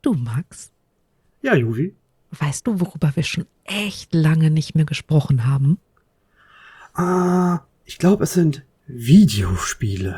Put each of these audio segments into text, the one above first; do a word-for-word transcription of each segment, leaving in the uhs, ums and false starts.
Du, Max? Ja, Juvi. Weißt du, worüber wir schon echt lange nicht mehr gesprochen haben? Ah, ich glaube, es sind Videospiele.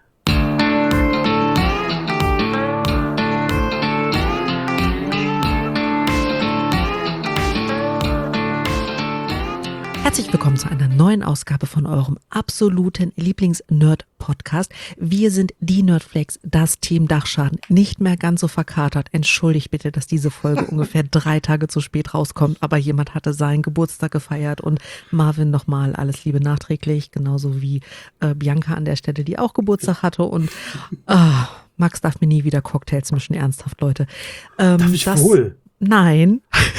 Herzlich willkommen zu einer neuen Ausgabe von eurem absoluten Lieblings-Nerd-Podcast. Wir sind die Nerdflakes, das Team Dachschaden, nicht mehr ganz so verkatert. Entschuldigt bitte, dass diese Folge ungefähr drei Tage zu spät rauskommt, aber jemand hatte seinen Geburtstag gefeiert und Marvin nochmal alles Liebe nachträglich, genauso wie äh, Bianca an der Stelle, die auch Geburtstag hatte und ah, Max darf mir nie wieder Cocktails mischen, ernsthaft, Leute. Ähm, Darf ich das, wohl? Nein.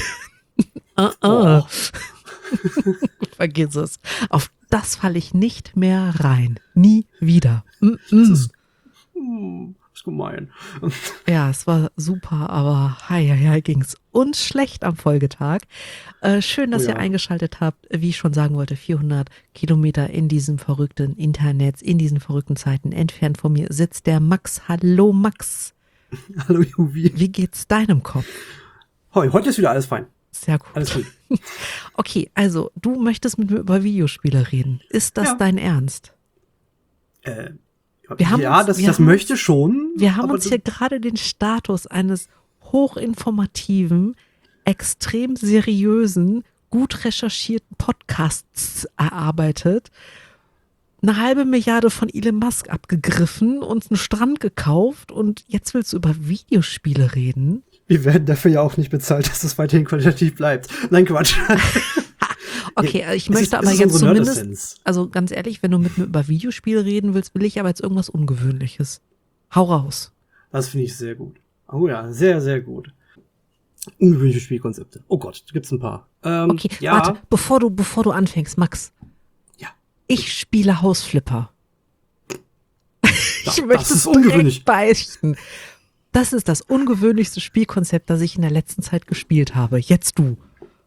uh -uh. Oh. Vergiss es. Auf das falle ich nicht mehr rein. Nie wieder. Mm -mm. Das ist, hm, das ist gemein. Ja, es war super, aber hei, hei, hei, ging's uns schlecht am Folgetag. Äh, schön, dass Oh ja. ihr eingeschaltet habt. Wie ich schon sagen wollte, vierhundert Kilometer in diesem verrückten Internet, in diesen verrückten Zeiten. Entfernt von mir sitzt der Max. Hallo Max. Hallo Juvi. Wie geht's deinem Kopf? Hoi, heute ist wieder alles fein. Sehr gut. Alles gut. Okay, also du möchtest mit mir über Videospiele reden. Ist das Ja. dein Ernst? Äh, Wir haben ja, uns- das, wir das haben möchte schon. Wir haben aber uns das- hier gerade den Status eines hochinformativen, extrem seriösen, gut recherchierten Podcasts erarbeitet. Eine halbe Milliarde von Elon Musk abgegriffen, uns einen Strand gekauft und jetzt willst du über Videospiele reden? Wir werden dafür ja auch nicht bezahlt, dass es weiterhin qualitativ bleibt. Nein, Quatsch. Okay, ich Es ist- möchte es aber ist jetzt unsere zumindest, Nerdessenz. also ganz ehrlich, wenn du mit mir über Videospiele reden willst, will ich aber jetzt irgendwas Ungewöhnliches. Hau raus. Das finde ich sehr gut. Oh ja, sehr, sehr gut. Ungewöhnliche Spielkonzepte. Oh Gott, da gibt's ein paar. Ähm, Okay, ja, warte, bevor du, bevor du anfängst, Max. Ja. Ich spiele Hausflipper. Ich das möchte ist es ungewöhnlich. direkt beichten. Das ist das ungewöhnlichste Spielkonzept, das ich in der letzten Zeit gespielt habe. Jetzt du.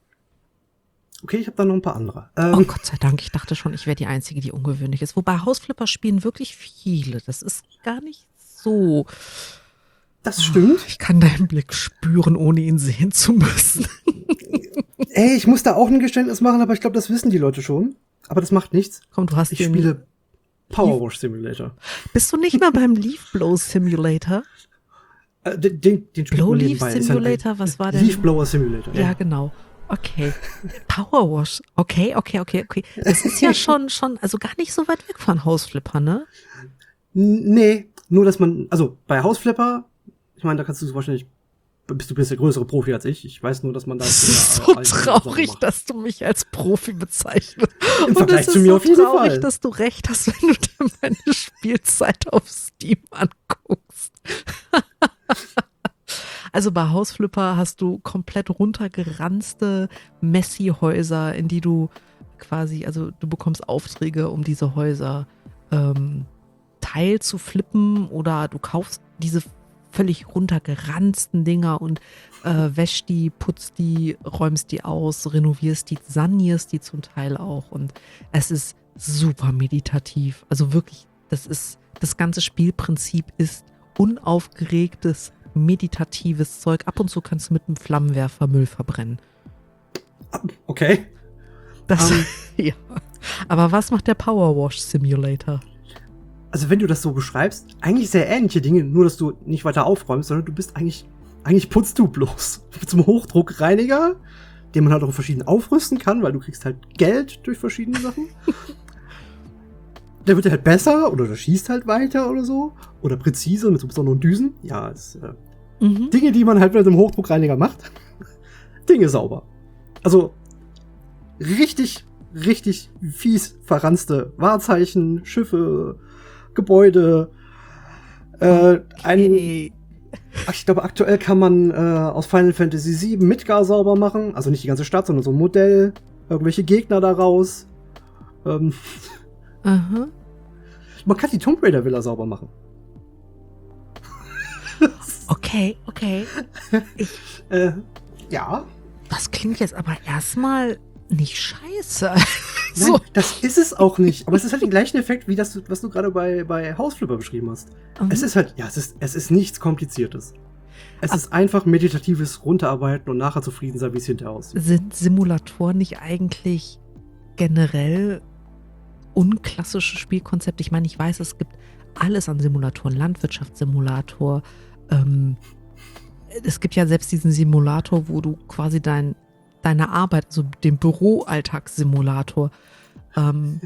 Okay, ich habe da noch ein paar andere. Oh Ähm, Gott sei Dank, ich dachte schon, ich wäre die Einzige, die ungewöhnlich ist. Wobei Hausflipper spielen wirklich viele. Das ist gar nicht so. das stimmt. Ich kann deinen Blick spüren, ohne ihn sehen zu müssen. Ey, ich muss da auch ein Geständnis machen, aber ich glaube, das wissen die Leute schon. Aber das macht nichts. Komm, du hast Ich den- spiele Power Wash Simulator. Bist du nicht mal beim Leaf Blow Simulator? Äh, den, den, den spielt Blow man Leaf nebenbei. Ist ja ein- Simulator? Was war der? Leaf Blower Simulator. Ja, genau. Okay. Power Wash. Okay, okay, okay, okay. Das ist ja schon, schon, also gar nicht so weit weg von Hausflipper, ne? N- Nee, nur dass man, also bei Hausflipper, ich meine, da kannst du wahrscheinlich, bist du bist der größere Profi als ich. Ich weiß nur, dass man da Das ist so so eine- traurig, macht. dass du mich als Profi bezeichnest. Im Und Vergleich es ist zu mir so auf jeden traurig, Fall. dass du recht hast, wenn du dir meine Spielzeit auf Steam anguckst. Also bei Hausflipper hast du komplett runtergeranzte Messi-Häuser, in die du quasi, also du bekommst Aufträge, um diese Häuser ähm, teil zu flippen, oder du kaufst diese völlig runtergeranzten Dinger und äh, wäschst die, putzt die, räumst die aus, renovierst die, sanierst die zum Teil auch, und es ist super meditativ. Also wirklich, das ist, das ganze Spielprinzip ist unaufgeregtes, meditatives Zeug. Ab und zu kannst du mit einem Flammenwerfer Müll verbrennen. Okay. Das, Ähm. ja. Aber was macht der Power Wash Simulator? Also wenn du das so beschreibst, eigentlich sehr ähnliche Dinge, nur dass du nicht weiter aufräumst, sondern du bist eigentlich, eigentlich putzt du bloß. Mit so einem Hochdruckreiniger, den man halt auch verschieden aufrüsten kann, weil du kriegst halt Geld durch verschiedene Sachen. Der wird halt besser oder der schießt halt weiter oder so. Oder präzise mit so besonderen Düsen. Ja, es, äh, Mhm. Dinge, die man halt mit einem Hochdruckreiniger macht. Dinge sauber. Also richtig, richtig fies verranzte Wahrzeichen, Schiffe, Gebäude. Äh, ein, Okay. ach, ich glaube, aktuell kann man äh, aus Final Fantasy sieben Midgar sauber machen. Also nicht die ganze Stadt, sondern so ein Modell. Irgendwelche Gegner daraus. Ähm, Aha. man kann die Tomb Raider Villa sauber machen. Okay, okay. Äh, ja. Das klingt jetzt aber erstmal nicht scheiße. Nein, So. das ist es auch nicht. Aber es ist halt den gleichen Effekt, wie das, du- was du gerade bei, bei Hausflipper beschrieben hast. Mhm. Es ist halt, ja, es ist, es ist nichts Kompliziertes. Es ist einfach meditatives Runterarbeiten und nachher zufrieden sein, wie es hinterher aussieht. Sind Simulatoren nicht eigentlich generell unklassische Spielkonzepte? Ich meine, ich weiß, es gibt alles an Simulatoren, Landwirtschaftssimulator. Ähm, es gibt ja selbst diesen Simulator, wo du quasi dein, deine Arbeit, also den Büroalltagssimulator, ähm,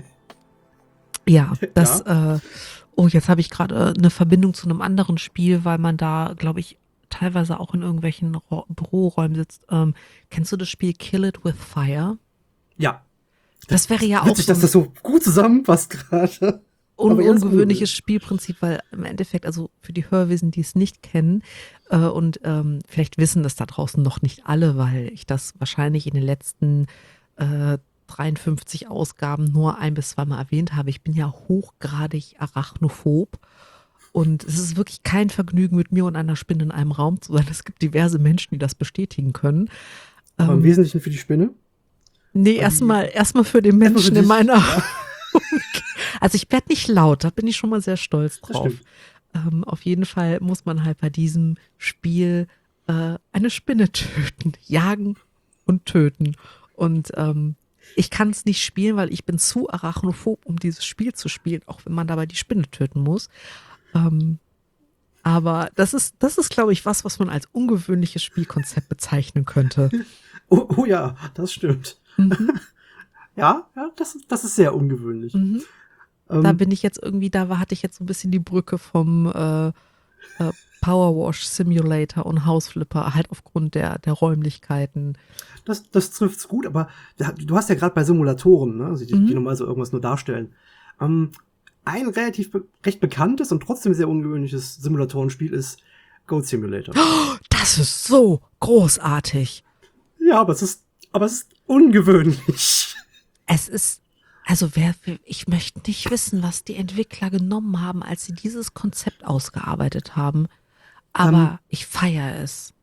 ja, das, ja. Äh, oh, jetzt habe ich gerade eine Verbindung zu einem anderen Spiel, weil man da, glaube ich, teilweise auch in irgendwelchen Ro- Büroräumen sitzt. Ähm, kennst du das Spiel Kill It With Fire? Ja. Das, das wäre ja witzig, auch so dass das so gut zusammenpasst gerade. Un ungewöhnliches Spielprinzip, weil im Endeffekt, also für die Hörwesen, die es nicht kennen äh, und ähm, vielleicht wissen das da draußen noch nicht alle, weil ich das wahrscheinlich in den letzten äh, dreiundfünfzig Ausgaben nur ein bis zweimal erwähnt habe. Ich bin ja hochgradig arachnophob und es ist wirklich kein Vergnügen, mit mir und einer Spinne in einem Raum zu sein. Es gibt diverse Menschen, die das bestätigen können. Aber ähm, im Wesentlichen für die Spinne? Nee, erstmal erstmal für den Menschen in meiner ja. Also ich werde nicht laut, da bin ich schon mal sehr stolz drauf. Ähm, auf jeden Fall muss man halt bei diesem Spiel äh, eine Spinne töten, jagen und töten. Und ähm, ich kann es nicht spielen, weil ich bin zu arachnophob, um dieses Spiel zu spielen, auch wenn man dabei die Spinne töten muss. Ähm, aber das ist, das ist, glaube ich, was, was man als ungewöhnliches Spielkonzept bezeichnen könnte. Oh, oh ja, das stimmt. Mhm. Ja, ja, das, das ist sehr ungewöhnlich. Mhm. Da bin ich jetzt irgendwie, da war, hatte ich jetzt so ein bisschen die Brücke vom äh, äh, Powerwash Simulator und Hausflipper, halt aufgrund der, der Räumlichkeiten. Das, das trifft's gut, aber du hast ja gerade bei Simulatoren, ne, also die, mhm. die normal so irgendwas nur darstellen. Ähm, ein relativ be recht bekanntes und trotzdem sehr ungewöhnliches Simulatorenspiel ist Goat Simulator. Oh, das ist so großartig. Ja, aber es ist, aber es ist ungewöhnlich. Es ist Also wer, ich möchte nicht wissen, was die Entwickler genommen haben, als sie dieses Konzept ausgearbeitet haben. Aber um, ich feiere es.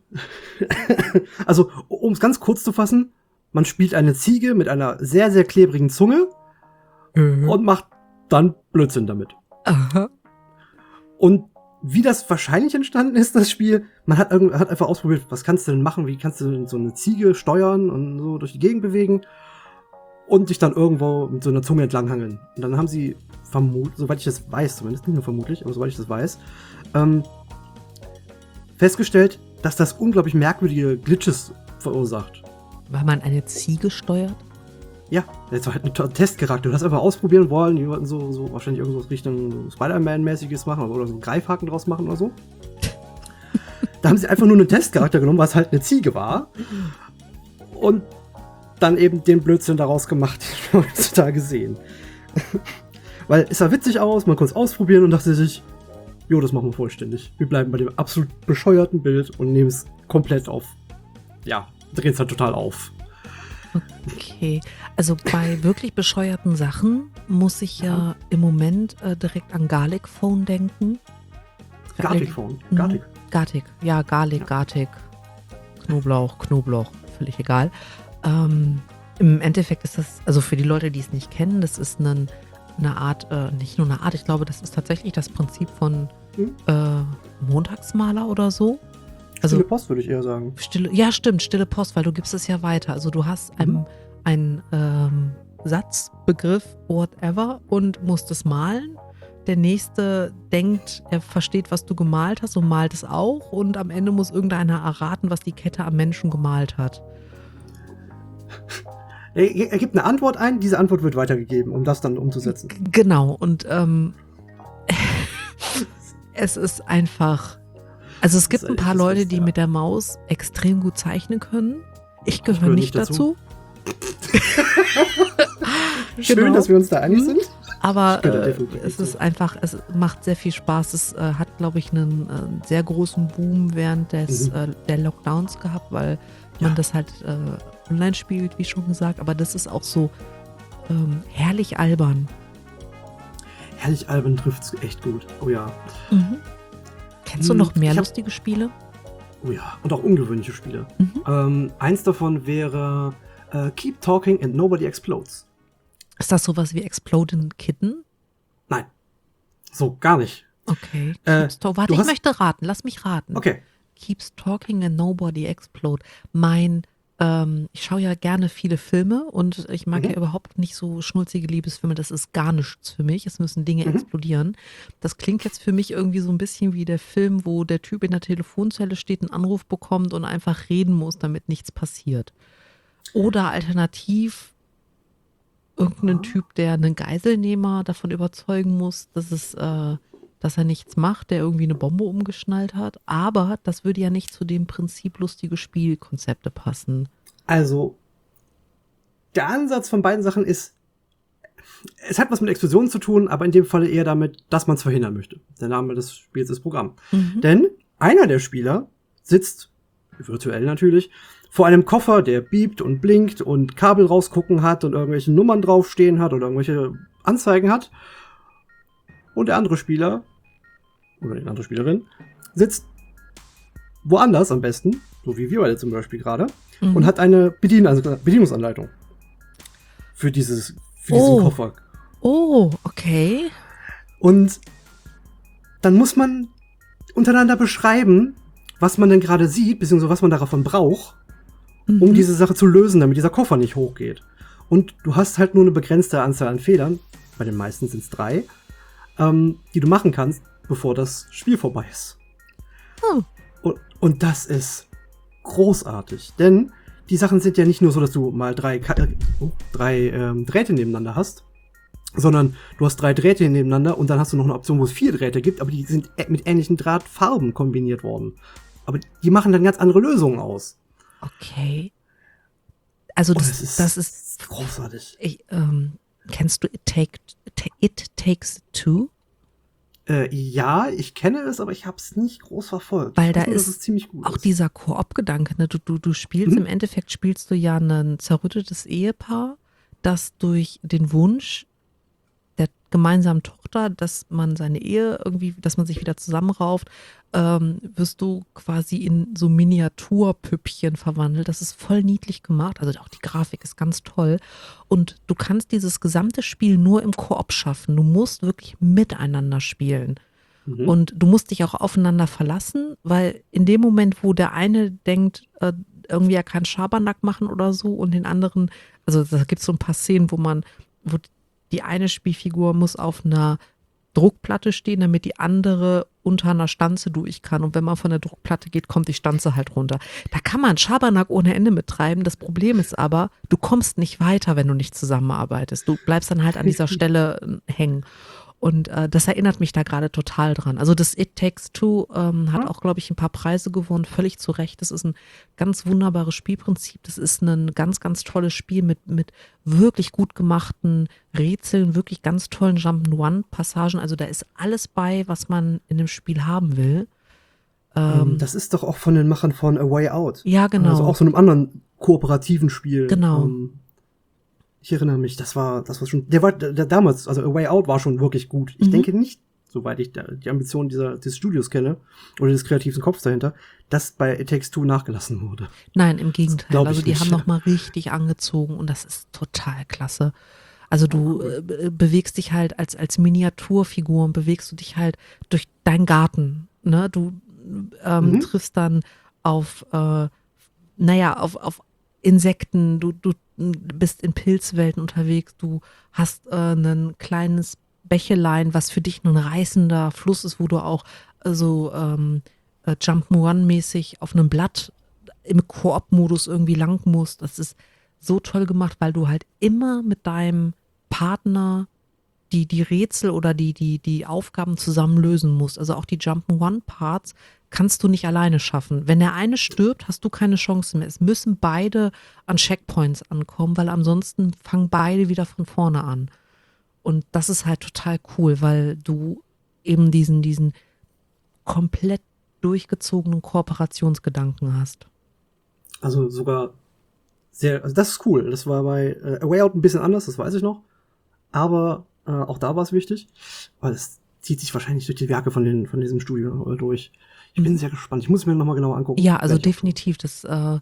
Also, um es ganz kurz zu fassen, man spielt eine Ziege mit einer sehr, sehr klebrigen Zunge mhm. und macht dann Blödsinn damit. Aha. Und wie das wahrscheinlich entstanden ist, das Spiel, man hat, hat einfach ausprobiert, was kannst du denn machen, wie kannst du denn so eine Ziege steuern und so durch die Gegend bewegen. Und dich dann irgendwo mit so einer Zunge entlanghangeln. Und dann haben sie vermutlich, soweit ich das weiß, zumindest nicht nur vermutlich, aber soweit ich das weiß, ähm, festgestellt, dass das unglaublich merkwürdige Glitches verursacht. Weil man eine Ziege steuert? Ja, das war halt ein Testcharakter. Du hast einfach ausprobieren wollen, die wollten so, so wahrscheinlich irgendwas Richtung Spider-Man-mäßiges machen oder so einen Greifhaken draus machen oder so. Da haben sie einfach nur einen Testcharakter genommen, was halt eine Ziege war. Und dann eben den Blödsinn daraus gemacht, den wir heutzutage sehen. Weil es sah witzig aus, man konnte es ausprobieren und dachte sich, jo, das machen wir vollständig. Wir bleiben bei dem absolut bescheuerten Bild und nehmen es komplett auf. Ja, drehen es halt total auf. Okay, also bei wirklich bescheuerten Sachen muss ich ja, ja im Moment äh, direkt an Garlic Phone denken. Garlic Phone? Garlic? Garlic, ja, Garlic, ja. Garlic. Knoblauch, Knoblauch, völlig egal. Ähm, im Endeffekt ist das, also für die Leute, die es nicht kennen, das ist eine, eine Art, äh, nicht nur eine Art, ich glaube, das ist tatsächlich das Prinzip von hm? äh, Montagsmaler oder so. Also, Stille Post würde ich eher sagen. Stille, ja, stimmt, Stille Post, weil du gibst es ja weiter. Also du hast einen mhm. ähm, Satz, Begriff, whatever und musst es malen. Der Nächste denkt, er versteht, was du gemalt hast und malt es auch. Und am Ende muss irgendeiner erraten, was die Kette am Menschen gemalt hat. Er, er gibt eine Antwort ein, diese Antwort wird weitergegeben, um das dann umzusetzen. G- genau, und ähm, es ist einfach, also es gibt ein paar Leute, ist, die ja. mit der Maus extrem gut zeichnen können. Ich gehöre nicht, nicht dazu. dazu. Schön, genau. dass wir uns da einig sind. Aber äh, es ist einfach, es macht sehr viel Spaß. Es äh, hat, glaube ich, einen äh, sehr großen Boom während des, mhm. äh, der Lockdowns gehabt, weil man ja. das halt äh, online spielt, wie schon gesagt. Aber das ist auch so ähm, herrlich albern. Herrlich albern trifft es echt gut. Oh ja. Mhm. Kennst du noch mehr hab, lustige Spiele? Oh ja, und auch ungewöhnliche Spiele. Mhm. Ähm, eins davon wäre äh, Keep Talking and Nobody Explodes. Ist das sowas wie Exploding Kitten? Nein. So, gar nicht. Okay. Äh, Warte, ich möchte raten. Lass mich raten. Okay. keeps talking and nobody explode. Mein, ähm, ich schaue ja gerne viele Filme und ich mag Mhm. ja überhaupt nicht so schnulzige Liebesfilme. Das ist gar nichts für mich. Es müssen Dinge Mhm. explodieren. Das klingt jetzt für mich irgendwie so ein bisschen wie der Film, wo der Typ in der Telefonzelle steht, einen Anruf bekommt und einfach reden muss, damit nichts passiert. Oder alternativ irgendein Typ, der einen Geiselnehmer davon überzeugen muss, dass es, äh, dass er nichts macht, der irgendwie eine Bombe umgeschnallt hat. Aber das würde ja nicht zu dem Prinzip lustige Spielkonzepte passen. Also, der Ansatz von beiden Sachen ist, es hat was mit Explosionen zu tun, aber in dem Falle eher damit, dass man es verhindern möchte. Der Name des Spiels ist Programm. Mhm. Denn einer der Spieler sitzt, virtuell natürlich, vor einem Koffer, der biebt und blinkt und Kabel rausgucken hat und irgendwelche Nummern draufstehen hat oder irgendwelche Anzeigen hat. Und der andere Spieler, oder die andere Spielerin, sitzt woanders am besten, so wie wir beide zum Beispiel gerade, Mhm. und hat eine Bedien also Bedienungsanleitung für dieses für diesen Oh. Koffer. Oh, okay. Und dann muss man untereinander beschreiben, was man denn gerade sieht, beziehungsweise was man davon braucht, um Mhm. diese Sache zu lösen, damit dieser Koffer nicht hochgeht. Und du hast halt nur eine begrenzte Anzahl an Fehlern, bei den meisten sind es drei, ähm, die du machen kannst, bevor das Spiel vorbei ist. Oh. Und, und das ist großartig, denn die Sachen sind ja nicht nur so, dass du mal drei, Ka äh, oh, drei ähm, Drähte nebeneinander hast, sondern du hast drei Drähte nebeneinander und dann hast du noch eine Option, wo es vier Drähte gibt, aber die sind ä- mit ähnlichen Drahtfarben kombiniert worden. Aber die machen dann ganz andere Lösungen aus. Okay. Also Und das, es ist, das ist, großartig. ich, ähm, kennst du It, Take, It Takes Two? Äh, ja, ich kenne es, aber ich habe es nicht groß verfolgt. Weil Ich weiß da nur, dass ist es ziemlich gut auch ist. dieser Koop-Gedanke, ne? Du, du, du spielst, Mhm. im Endeffekt spielst du ja ein zerrüttetes Ehepaar, das durch den Wunsch der gemeinsamen Tochter, dass man seine Ehe irgendwie, dass man sich wieder zusammenrauft, ähm, wirst du quasi in so Miniaturpüppchen verwandelt. Das ist voll niedlich gemacht. Also auch die Grafik ist ganz toll. Und du kannst dieses gesamte Spiel nur im Koop schaffen. Du musst wirklich miteinander spielen. Mhm. Und du musst dich auch aufeinander verlassen, weil in dem Moment, wo der eine denkt, äh, irgendwie er kann Schabernack machen oder so und den anderen, also da gibt es so ein paar Szenen, wo man, wo die eine Spielfigur muss auf einer Druckplatte stehen, damit die andere unter einer Stanze durch kann. Und wenn man von der Druckplatte geht, kommt die Stanze halt runter. Da kann man Schabernack ohne Ende mittreiben. Das Problem ist aber, du kommst nicht weiter, wenn du nicht zusammenarbeitest. Du bleibst dann halt an dieser Stelle äh, hängen. Und äh, das erinnert mich da gerade total dran. Also das It Takes Two ähm, hat auch, glaube ich, ein paar Preise gewonnen, völlig zu Recht. Das ist ein ganz wunderbares Spielprinzip. Das ist ein ganz, ganz tolles Spiel mit, mit wirklich gut gemachten Rätseln, wirklich ganz tollen Jump'n'One-Passagen. Also da ist alles bei, was man in dem Spiel haben will. Ähm, das ist doch auch von den Machern von A Way Out. Ja, genau. Also auch so einem anderen kooperativen Spiel. Genau. Ähm, ich erinnere mich, das war, das war schon, der war der, der damals, also A Way Out war schon wirklich gut. Ich Mhm. denke nicht, soweit ich da, die Ambitionen dieser, des Studios kenne, oder des kreativen Kopfs dahinter, dass bei It Takes Two nachgelassen wurde. Nein, im Gegenteil. glaub ich Also die nicht. haben nochmal richtig angezogen und das ist total klasse. Also du äh, be- bewegst dich halt als, als Miniaturfigur und bewegst du dich halt durch deinen Garten. Ne? Du ähm, Mhm. triffst dann auf, äh, naja, auf, auf Insekten, du, du bist in Pilzwelten unterwegs, du hast äh, ein kleines Bächelein, was für dich ein reißender Fluss ist, wo du auch äh, so ähm, äh, Jump'n'One-mäßig auf einem Blatt im Koop-Modus irgendwie lang musst. Das ist so toll gemacht, weil du halt immer mit deinem Partner die, die Rätsel oder die, die, die Aufgaben zusammen lösen musst. Also auch die Jump'n'One-Parts kannst du nicht alleine schaffen. Wenn der eine stirbt, hast du keine Chance mehr. Es müssen beide an Checkpoints ankommen, weil ansonsten fangen beide wieder von vorne an. Und das ist halt total cool, weil du eben diesen, diesen komplett durchgezogenen Kooperationsgedanken hast. Also sogar sehr, also das ist cool. Das war bei äh, A Way Out ein bisschen anders, das weiß ich noch. Aber äh, auch da war es wichtig, weil es zieht sich wahrscheinlich durch die Werke von, den, von diesem Studio äh, durch. Ich bin Mhm. sehr gespannt. Ich muss mir nochmal genauer angucken. Ja, also Werde ich auch definitiv, das äh,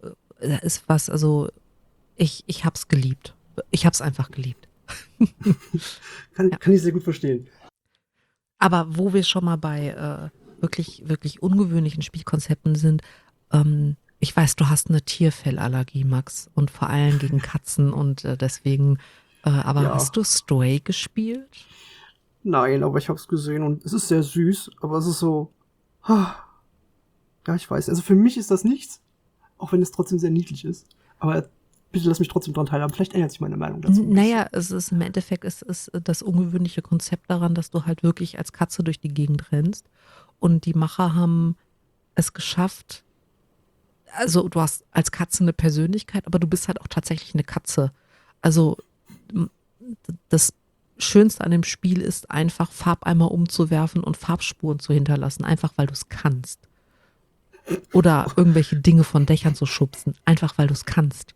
äh, ist was, also ich, ich hab's geliebt. Ich hab's einfach geliebt. tun. Kann, Ja. kann ich sehr gut verstehen. Aber wo wir schon mal bei, äh, wirklich, wirklich ungewöhnlichen Spielkonzepten sind, ähm, ich weiß, du hast eine Tierfellallergie, Max, und vor allem gegen Katzen und äh, deswegen, äh, aber Ja. hast du Stray gespielt? Nein, aber ich habe es gesehen und es ist sehr süß, aber es ist so, ah, ja, ich weiß. Also für mich ist das nichts, auch wenn es trotzdem sehr niedlich ist. Aber bitte lass mich trotzdem dran teilhaben. Vielleicht ändert sich meine Meinung dazu. N- Naja, es ist im Endeffekt ist, ist das ungewöhnliche Konzept daran, dass du halt wirklich als Katze durch die Gegend rennst. Und die Macher haben es geschafft, also du hast als Katze eine Persönlichkeit, aber du bist halt auch tatsächlich eine Katze. Also m- das Schönste an dem Spiel ist einfach, Farbeimer umzuwerfen und Farbspuren zu hinterlassen, einfach weil du es kannst. Oder irgendwelche Dinge von Dächern zu schubsen, einfach weil du es kannst.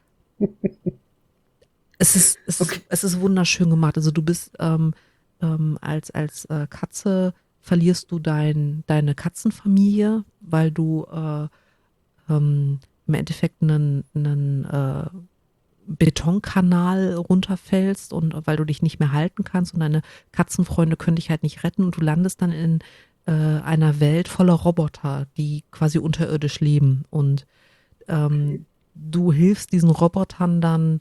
Es ist, es, Okay. ist, es ist wunderschön gemacht. Also du bist ähm, ähm, als, als äh, Katze verlierst du dein, deine Katzenfamilie, weil du äh, ähm, im Endeffekt einen, einen äh, Betonkanal runterfällst und weil du dich nicht mehr halten kannst und deine Katzenfreunde können dich halt nicht retten und du landest dann in äh, einer Welt voller Roboter, die quasi unterirdisch leben und ähm, du hilfst diesen Robotern dann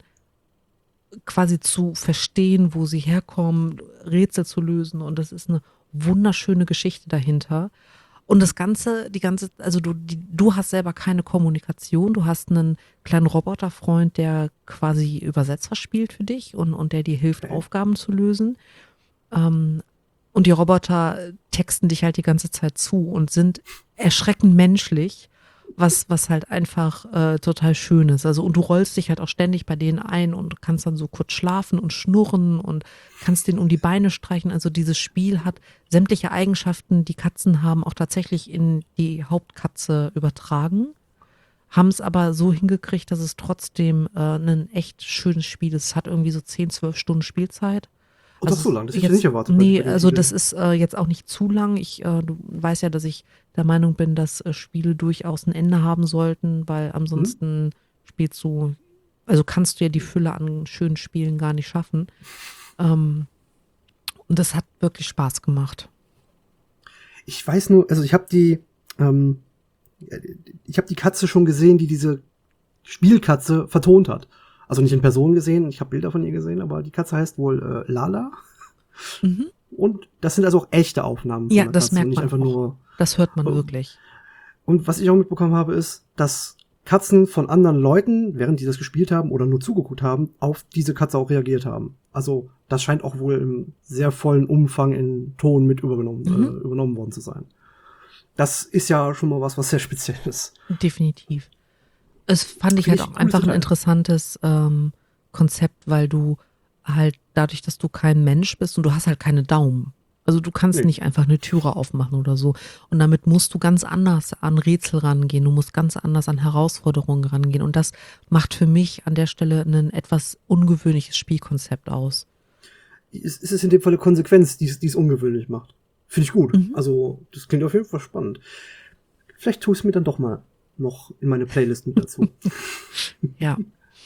quasi zu verstehen, wo sie herkommen, Rätsel zu lösen und das ist eine wunderschöne Geschichte dahinter. Und das Ganze, die ganze, also du, die, du hast selber keine Kommunikation, du hast einen kleinen Roboterfreund, der quasi Übersetzer spielt für dich und, und der dir hilft, Okay. Aufgaben zu lösen. Ähm, und die Roboter texten dich halt die ganze Zeit zu und sind erschreckend menschlich, was, was halt einfach äh, total schön ist. Also, und du rollst dich halt auch ständig bei denen ein und kannst dann so kurz schlafen und schnurren und kannst denen um die Beine streichen. Also dieses Spiel hat sämtliche Eigenschaften, die Katzen haben, auch tatsächlich in die Hauptkatze übertragen. Haben es aber so hingekriegt, dass es trotzdem äh, ein echt schönes Spiel ist. Es hat irgendwie so zehn, zwölf Stunden Spielzeit. Und das Also so lang, das hätte ich jetzt, nicht erwartet bei, nee, bei den also Titeln. das ist äh, jetzt auch nicht zu lang. Ich, äh, du weißt ja, dass ich der Meinung bin, dass äh, Spiele durchaus ein Ende haben sollten, weil Hm? ansonsten spielst du, also kannst du ja die Fülle an schönen Spielen gar nicht schaffen. Ähm, und das hat wirklich Spaß gemacht. Ich weiß nur, also ich habe die, ähm, ich habe die Katze schon gesehen, die diese Spielkatze vertont hat. Also nicht in Person gesehen, ich habe Bilder von ihr gesehen, aber die Katze heißt wohl äh, Lala. Mhm. Und das sind also auch echte Aufnahmen von Ja, der das Katze und merkt nicht man einfach auch. nur. Das hört man Oh. wirklich. Und was ich auch mitbekommen habe, ist, dass Katzen von anderen Leuten, während die das gespielt haben oder nur zugeguckt haben, auf diese Katze auch reagiert haben. Also das scheint auch wohl im sehr vollen Umfang in Ton mit übergenommen, Mhm. äh, übernommen worden zu sein. Das ist ja schon mal was, was sehr speziell ist. Definitiv. Es fand ich Finde halt ich auch ein cooles einfach ein Detail. interessantes ähm, Konzept, weil du halt dadurch, dass du kein Mensch bist und du hast halt keine Daumen. Also du kannst Nee. nicht einfach eine Türe aufmachen oder so. Und damit musst du ganz anders an Rätsel rangehen. Du musst ganz anders an Herausforderungen rangehen. Und das macht für mich an der Stelle ein etwas ungewöhnliches Spielkonzept aus. Es es ist in dem Fall eine Konsequenz, die es die es ungewöhnlich macht. Finde ich gut. Mhm. Also, das klingt auf jeden Fall spannend. Vielleicht tue ich es mir dann doch mal noch in meine Playlist mit dazu. Ja.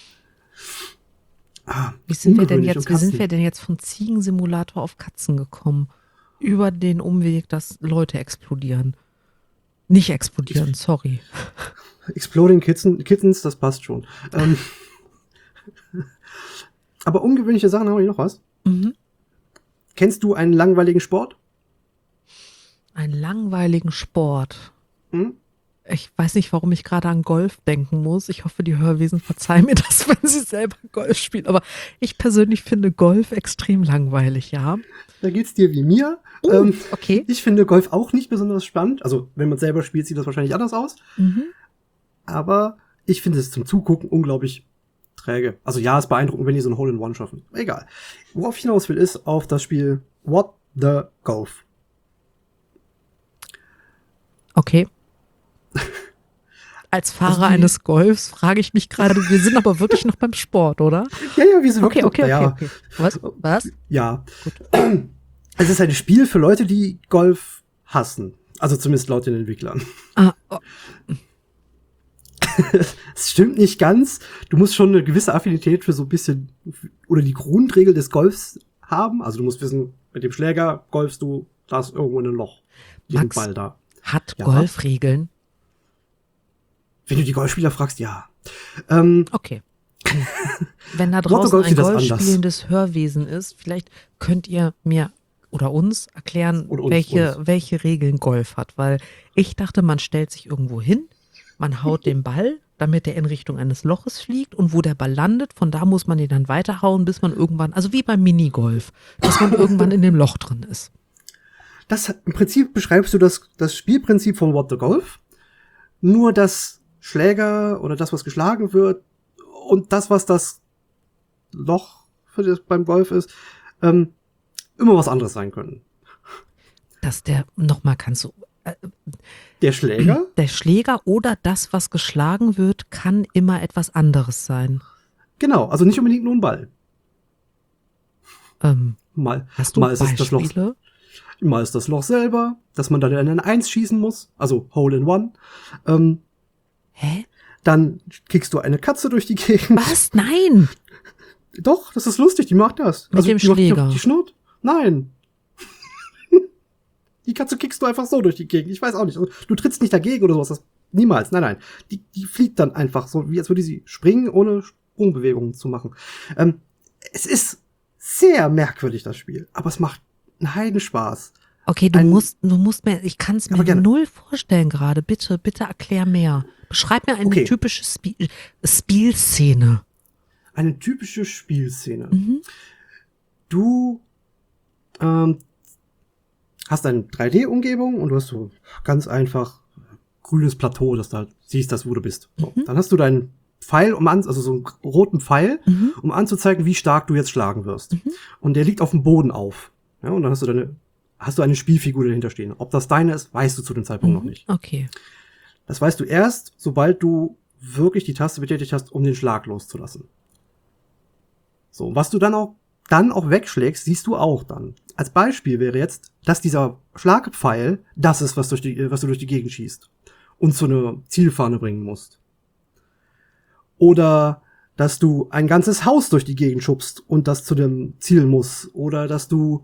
Ah, Wie sind wir denn ungewöhnlich jetzt, und wie sind Katzen. wir denn jetzt von Ziegensimulator auf Katzen gekommen? Über den Umweg, dass Leute explodieren. Nicht explodieren, sorry. Exploding Kitten, Kittens, das passt schon. Ähm, aber ungewöhnliche Sachen habe ich noch was. Mhm. Kennst du einen langweiligen Sport? Einen langweiligen Sport. Hm? Ich weiß nicht, warum ich gerade an Golf denken muss. Ich hoffe, die Hörwesen verzeihen mir das, wenn sie selber Golf spielen. Aber ich persönlich finde Golf extrem langweilig, ja. Da geht's dir wie mir. Uh, ähm, okay. Ich finde Golf auch nicht besonders spannend. Also, wenn man selber spielt, sieht das wahrscheinlich anders aus. Mhm. Aber ich finde es zum Zugucken unglaublich träge. Also ja, es ist beeindruckend, wenn die so ein Hole-in-One schaffen. Egal. Worauf ich hinaus will, ist auf das Spiel What the Golf. Okay. Als Fahrer Also die- eines Golfs frage ich mich gerade, wir sind aber wirklich noch beim Sport, oder? Ja, ja, wir sind Okay, wirklich okay, ja, okay, okay. Was? Was? Ja. Gut. Es ist ein Spiel für Leute, die Golf hassen. Also zumindest laut den Entwicklern. Ah, oh, Es stimmt nicht ganz. Du musst schon eine gewisse Affinität für so ein bisschen oder die Grundregel des Golfs haben. Also du musst wissen, mit dem Schläger golfst du das irgendwo in ein Loch. diesen Max, Ball da. hat Ja. Golf Regeln? Wenn du die Golfspieler fragst, ja. Ähm, Okay. Wenn da Motto draußen Golf ein sieht das Golf anders. spielendes Hörwesen ist, vielleicht könnt ihr mir oder uns erklären, Und uns, welche, uns. welche Regeln Golf hat. Weil ich dachte, man stellt sich irgendwo hin, man haut den Ball, damit er in Richtung eines Loches fliegt und wo der Ball landet, von da muss man ihn dann weiterhauen, bis man irgendwann, also wie beim Minigolf, dass man irgendwann in dem Loch drin ist. Das, im Prinzip beschreibst du das, das Spielprinzip von What the Golf. Nur das Schläger oder das, was geschlagen wird und das, was das Loch für das beim Golf ist, ähm, immer was anderes sein können. Dass der, nochmal kannst du, äh, Der Schläger, der Schläger oder das, was geschlagen wird, kann immer etwas anderes sein. genau, also nicht unbedingt nur ein Ball. Ähm, Mal, hast du mal ist es das Loch, Beispiele? mal ist das Loch selber, dass man dann in eine Eins schießen muss, also Hole in One. Ähm, Hä? dann kickst du eine Katze durch die Gegend. Was? Nein! Doch, das ist lustig, die macht das. Mit dem die macht- Schläger. Die, die schnurrt? Nein. Die Katze kickst du einfach so durch die Gegend. Ich weiß auch nicht. Also, du trittst nicht dagegen oder sowas. Das, niemals. Nein, nein. Die, die fliegt dann einfach so, wie als würde sie springen, ohne Sprungbewegungen zu machen. Ähm, es ist sehr merkwürdig, das Spiel. Aber es macht einen Heiden Spaß. Okay, du Ein- musst, du musst mir, ich kann es Aber mir gerne. null vorstellen gerade. Bitte, bitte erklär mehr. Beschreib mir eine Okay. typische Spiel, Spielszene. Eine typische Spielszene. Mhm. Du ähm, hast eine drei D-Umgebung und du hast so ganz einfach grünes Plateau, dass du halt siehst, dass wo du bist. So, Mhm. dann hast du deinen Pfeil, um an, also so einen roten Pfeil, Mhm. um anzuzeigen, wie stark du jetzt schlagen wirst. Mhm. Und der liegt auf dem Boden auf. Ja, und dann hast du deine, hast du eine Spielfigur dahinter stehen. Ob das deine ist, weißt du zu dem Zeitpunkt noch Mhm. nicht. Okay. Das weißt du erst, sobald du wirklich die Taste betätigt hast, um den Schlag loszulassen. So, was du dann auch, dann auch wegschlägst, siehst du auch dann. Als Beispiel wäre jetzt, dass dieser Schlagpfeil das ist, was, durch die, was du durch die Gegend schießt und zu einer Zielfahne bringen musst. Oder dass du ein ganzes Haus durch die Gegend schubst und das zu dem Ziel muss. Oder dass du,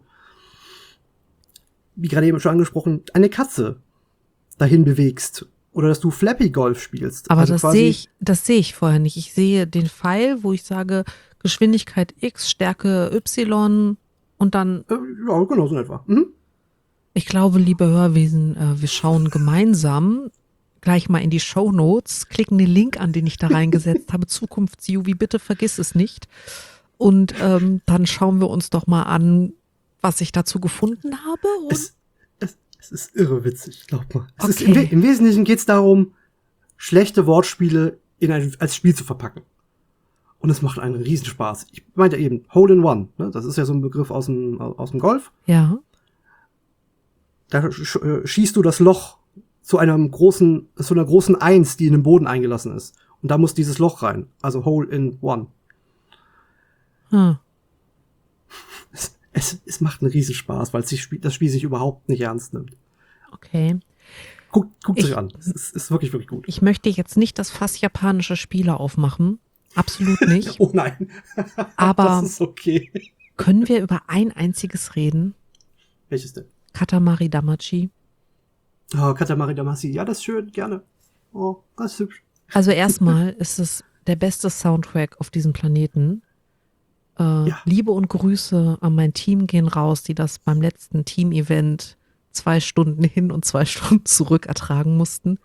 wie gerade eben schon angesprochen, eine Katze dahin bewegst. Oder dass du Flappy Golf spielst. Aber Also das quasi- sehe ich, das sehe ich vorher nicht. Ich sehe den Pfeil, wo ich sage, Geschwindigkeit X, Stärke Y und dann, Äh, ja, genau, so in etwa. Mhm. ich glaube, liebe Hörwesen, äh, wir schauen gemeinsam gleich mal in die Shownotes, klicken den Link an, den ich da reingesetzt habe, Zukunfts-Juvi, bitte vergiss es nicht. Und ähm, dann schauen wir uns doch mal an, was ich dazu gefunden habe. Und Es, es, es ist irre witzig, glaub mal. Es ist, Okay. im, We- Im Wesentlichen geht es darum, schlechte Wortspiele in ein, als Spiel zu verpacken. Und es macht einen Riesenspaß. Ich meinte eben, Hole in One, ne? Das ist ja so ein Begriff aus dem, aus dem Golf. ja, Da sch äh, schießt du das Loch zu einem großen, zu einer großen Eins, die in den Boden eingelassen ist. Und da muss dieses Loch rein. Also Hole in One. hm. Es, es, es macht einen Riesenspaß, weil sich Spiel, das Spiel sich überhaupt nicht ernst nimmt. Okay. Guckt, guckt Ich- euch an. Es ist, ist wirklich, wirklich gut. Ich möchte jetzt nicht das Fass japanische Spiele aufmachen. Absolut nicht. Oh nein. Aber Das ist okay. können wir über ein einziges reden? Welches denn? Katamari Damacy. Oh, Katamari Damacy. Ja, das ist schön, gerne. Oh, das ist hübsch. Also erstmal ist es der beste Soundtrack auf diesem Planeten. Äh, Ja. Liebe und Grüße an mein Team gehen raus, die das beim letzten Team-Event zwei Stunden hin und zwei Stunden zurück ertragen mussten.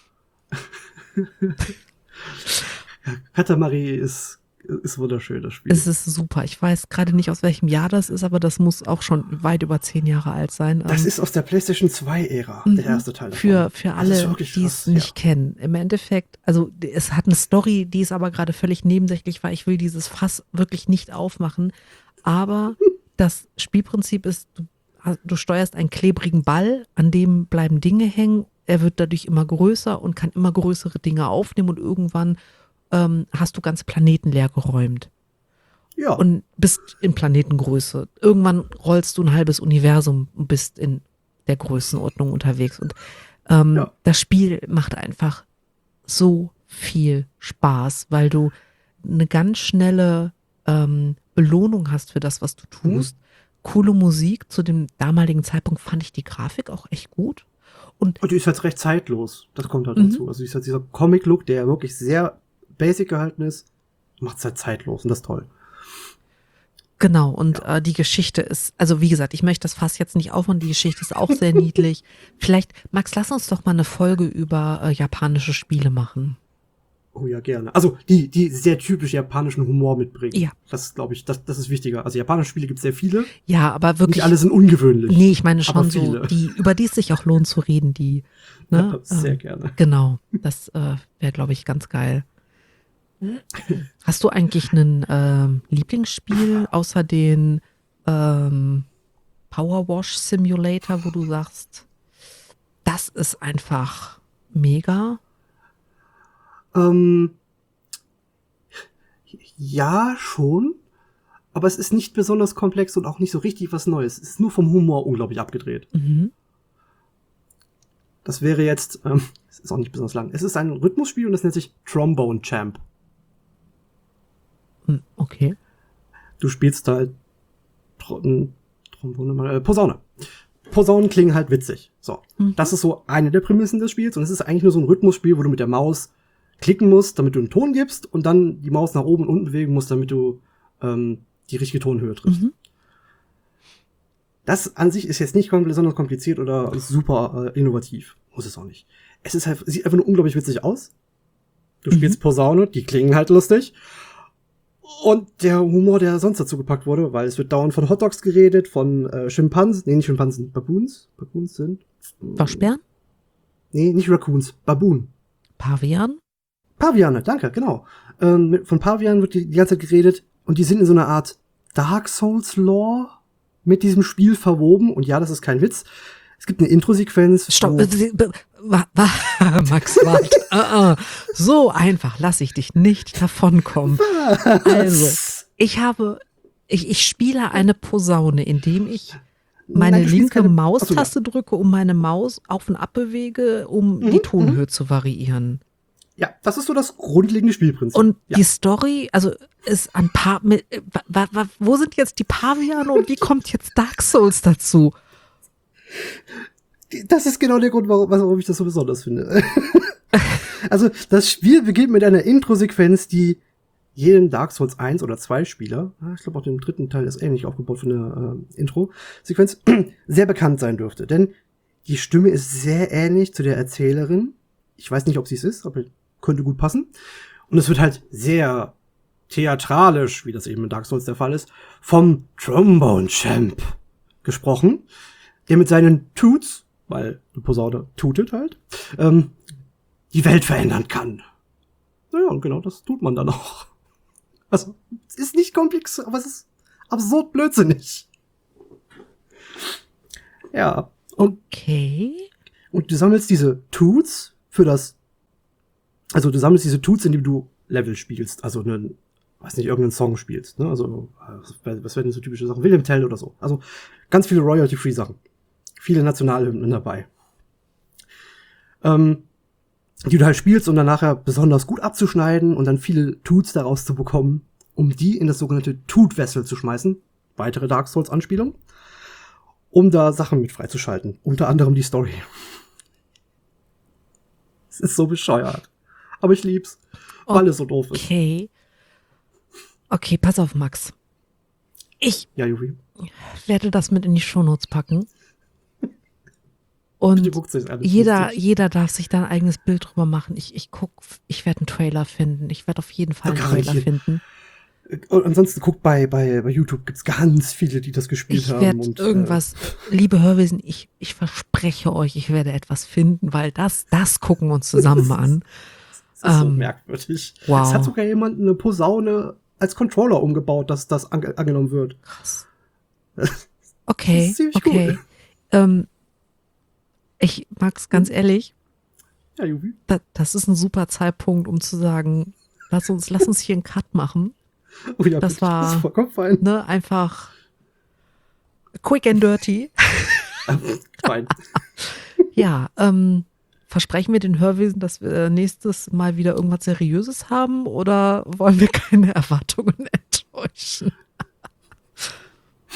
Katamari ist, ist wunderschön, das Spiel. Es ist super. Ich weiß gerade nicht, aus welchem Jahr das ist, aber das muss auch schon weit über zehn Jahre alt sein. das Ähm, ist aus der PlayStation zwei Ära, Mhm. der erste Teil davon. Für, für Das ist alle, wirklich die es krass, nicht ja. kennen. Im Endeffekt, also es hat eine Story, die ist aber gerade völlig nebensächlich, weil ich will dieses Fass wirklich nicht aufmachen. Aber das Spielprinzip ist, du, du steuerst einen klebrigen Ball, an dem bleiben Dinge hängen. Er wird dadurch immer größer und kann immer größere Dinge aufnehmen und irgendwann ähm, hast du ganz Planeten leer geräumt Ja, und bist in Planetengröße. Irgendwann rollst du ein halbes Universum und bist in der Größenordnung unterwegs. Und ähm, Ja. das Spiel macht einfach so viel Spaß, weil du eine ganz schnelle ähm, Belohnung hast für das, was du tust. Coole Musik. Zu dem damaligen Zeitpunkt fand ich die Grafik auch echt gut. Und, Und die ist halt recht zeitlos. Das kommt halt Mhm. dazu. Also die ist halt dieser Comic-Look, der wirklich sehr basic gehalten ist, macht es halt zeitlos und das ist toll. genau, und äh, die Geschichte ist, also wie gesagt, ich möchte das Fass jetzt nicht aufmachen, die Geschichte ist auch sehr niedlich. Vielleicht, Max, lass uns doch mal eine Folge über äh, japanische Spiele machen. Oh ja, gerne. Also die, die sehr typisch japanischen Humor mitbringen. Ja. Das glaube ich, das, das ist wichtiger. Also japanische Spiele gibt es sehr viele. Ja, aber wirklich. Nicht alle sind ungewöhnlich. Nee, ich meine schon aber so, viele. die, über die es sich auch lohnt zu reden, die. Ne? Ja, sehr ähm, gerne. Genau, das äh, wäre, glaube ich, ganz geil. Hast du eigentlich ein ähm, Lieblingsspiel außer den ähm, Power Wash Simulator, wo du sagst, das ist einfach mega? Ähm, ja, schon. Aber es ist nicht besonders komplex und auch nicht so richtig was Neues. Es ist nur vom Humor unglaublich abgedreht. Mhm. Das wäre jetzt, ähm, es ist auch nicht besonders lang. Es ist ein Rhythmusspiel und das nennt sich Trombone Champ. Hm, okay. Du spielst halt Trom Trombone, äh, Posaune. Posaunen klingen halt witzig. So. Mhm. Das ist so eine der Prämissen des Spiels und es ist eigentlich nur so ein Rhythmusspiel, wo du mit der Maus klicken musst, damit du einen Ton gibst und dann die Maus nach oben und unten bewegen musst, damit du ähm, die richtige Tonhöhe triffst. Mhm. Das an sich ist jetzt nicht besonders kompliziert oder super äh, innovativ. Muss es auch nicht. Es ist halt, sieht einfach nur unglaublich witzig aus. Du Mhm. spielst Posaune, die klingen halt lustig. Und der Humor, der sonst dazu gepackt wurde, weil es wird dauernd von Hotdogs geredet, von äh, Schimpansen, nee, nicht Schimpansen, Baboons. Baboons sind? Waschbären? Nee, nicht Raccoons, Baboon. Pavian? Paviane, danke, genau. Ähm, mit- von Pavianen wird die, die ganze Zeit geredet und die sind in so einer Art Dark Souls Lore mit diesem Spiel verwoben. Und ja, das ist kein Witz. Es gibt eine Intro-Sequenz. Stopp. wo- äh, sie- be- wa- wa- Max, warte. uh, uh. So einfach lasse ich dich nicht davonkommen. Also, ich habe, ich, ich spiele eine Posaune, indem ich meine Nein, du spielst linke keine- Maustaste drücke, um meine Maus auf und ab bewege, um Mhm, die Tonhöhe zu variieren. Ja, das ist so das grundlegende Spielprinzip. Und ja. die Story, also ist ein paar, mit, äh, wa, wa, wo sind jetzt die Paviane und wie kommt jetzt Dark Souls dazu? Das ist genau der Grund, warum, warum ich das so besonders finde. Also, das Spiel beginnt mit einer Intro-Sequenz, die jedem Dark Souls eins oder zwei Spieler, ah, ich glaube auch dem dritten Teil ist ähnlich aufgebaut für eine äh, Intro-Sequenz, sehr bekannt sein dürfte. Denn die Stimme ist sehr ähnlich zu der Erzählerin. Ich weiß nicht, ob sie es ist, aber könnte gut passen. Und es wird halt sehr theatralisch, wie das eben in Dark Souls der Fall ist, vom Trombone Champ gesprochen, der mit seinen Toots, weil die Posaune tutet halt, ähm, die Welt verändern kann. Naja, und genau das tut man dann auch. Also, es ist nicht komplex, aber es ist absurd blödsinnig. Ja, und, Okay. und du sammelst diese Toots für das, also du sammelst diese Toots, indem du Level spielst, also einen, weiß nicht, irgendeinen Song spielst, ne, also, was, was wären denn so typische Sachen? William Tell oder so. Also, ganz viele Royalty-Free Sachen. Viele Nationalhymnen dabei. Ähm, die du halt spielst, um dann nachher besonders gut abzuschneiden und dann viele Toots daraus zu bekommen, um die in das sogenannte Toot-Vessel zu schmeißen. Weitere Dark Souls-Anspielung. Um da Sachen mit freizuschalten. Unter anderem die Story. Es ist so bescheuert. Aber ich lieb's, weil es so doof ist. Okay. Okay, pass auf, Max. Ich Ja, Juri. werde das mit in die Shownotes packen. Die Und guckt sich an. jeder, jeder darf sich da ein eigenes Bild drüber machen. Ich, ich guck, ich werde einen Trailer finden. Ich werde auf jeden Fall einen Ja, Trailer garantiert. finden. Und ansonsten guckt bei, bei, bei YouTube, gibt's ganz viele, die das gespielt Ich haben. werde und, irgendwas, liebe Hörwesen, ich, ich verspreche euch, ich werde etwas finden, weil das, das gucken wir uns zusammen mal an. Äh, das ist so Ähm, merkwürdig. wow. Es hat sogar jemand eine Posaune als Controller umgebaut, dass das ange angenommen wird. Krass. Das Okay, ist ziemlich okay. cool. Ähm, ich mag's ganz ehrlich, Ja, Juvi. da, das ist ein super Zeitpunkt, um zu sagen, lass uns, lass uns hier einen Cut machen. Oh, ja, Das bitte. war- Das ist vollkommen fein. Ne, einfach quick and dirty. fein. Ja, ähm, versprechen wir den Hörwesen, dass wir nächstes Mal wieder irgendwas Seriöses haben oder wollen wir keine Erwartungen enttäuschen?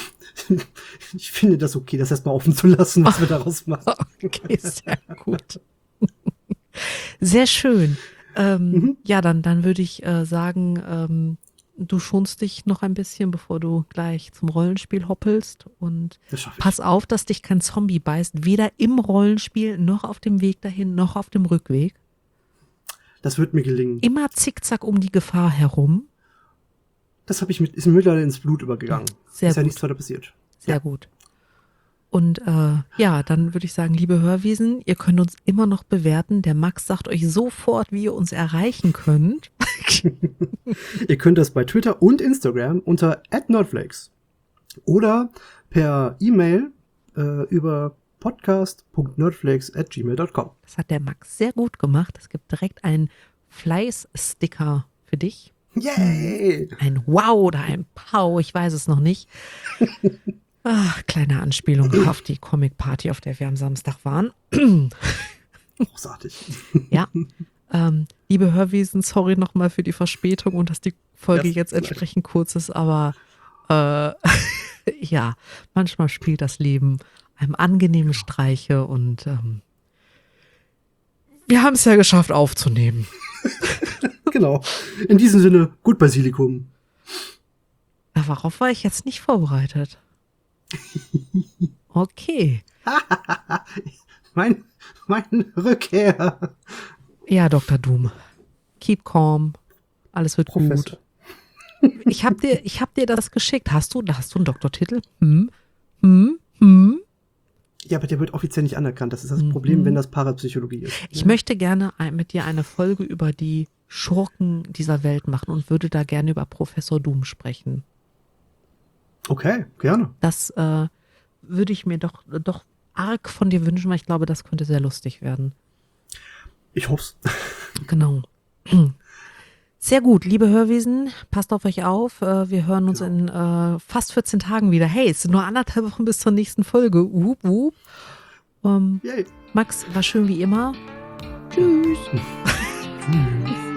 ich finde das okay, das erstmal offen zu lassen, was wir daraus machen. Okay, sehr gut. Sehr schön. Ähm, Mhm. Ja, dann, dann würde ich äh, sagen, ähm, du schonst dich noch ein bisschen, bevor du gleich zum Rollenspiel hoppelst. Und Das schaffe ich. pass auf, dass dich kein Zombie beißt, weder im Rollenspiel noch auf dem Weg dahin, noch auf dem Rückweg. Das wird mir gelingen. Immer zickzack um die Gefahr herum. Das habe ich mit, ist mir mittlerweile ins Blut übergegangen. Sehr ist ja gut. nichts weiter passiert. Sehr Ja. gut. Und äh, ja, dann würde ich sagen, liebe Hörwesen, ihr könnt uns immer noch bewerten. Der Max sagt euch sofort, wie ihr uns erreichen könnt. Ihr könnt das bei Twitter und Instagram unter at nerdflakes oder per E-Mail äh, über podcast punkt nerdflakes at gmail punkt com. Das hat der Max sehr gut gemacht. Es gibt direkt einen Fleiß-Sticker für dich. Yay! Ein Wow oder ein Pau, ich weiß es noch nicht. Ach, kleine Anspielung auf die Comic-Party, auf der wir am Samstag waren. Großartig. Ja. Ähm, liebe Hörwesen, sorry nochmal für die Verspätung und dass die Folge Das jetzt ist leid. entsprechend kurz ist, aber äh, ja, manchmal spielt das Leben einem angenehmen Streiche und ähm, wir haben es ja geschafft aufzunehmen. Genau. In diesem Sinne, gut Basilikum. Darauf war ich jetzt nicht vorbereitet. Okay. Mein, meine Rückkehr. Ja, Doktor Doom. Keep calm. Alles wird Professor. gut. Ich hab dir, ich hab dir das geschickt. Hast du, hast du einen Doktortitel? Hm? Hm? Hm? Ja, aber der wird offiziell nicht anerkannt. Das ist das Mhm. Problem, wenn das Parapsychologie ist. Ich möchte gerne ein- mit dir eine Folge über die Schurken dieser Welt machen und würde da gerne über Professor Doom sprechen. Okay, gerne. Das äh, würde ich mir doch, doch arg von dir wünschen, weil ich glaube, das könnte sehr lustig werden. Ich hoff's. Genau. Sehr gut, liebe Hörwesen, passt auf euch auf. Äh, Wir hören uns Genau. in äh, fast vierzehn Tagen wieder. Hey, es sind nur anderthalb Wochen bis zur nächsten Folge. Wup, wup. Ähm, Yay. Max, war schön wie immer. Tschüss. Tschüss.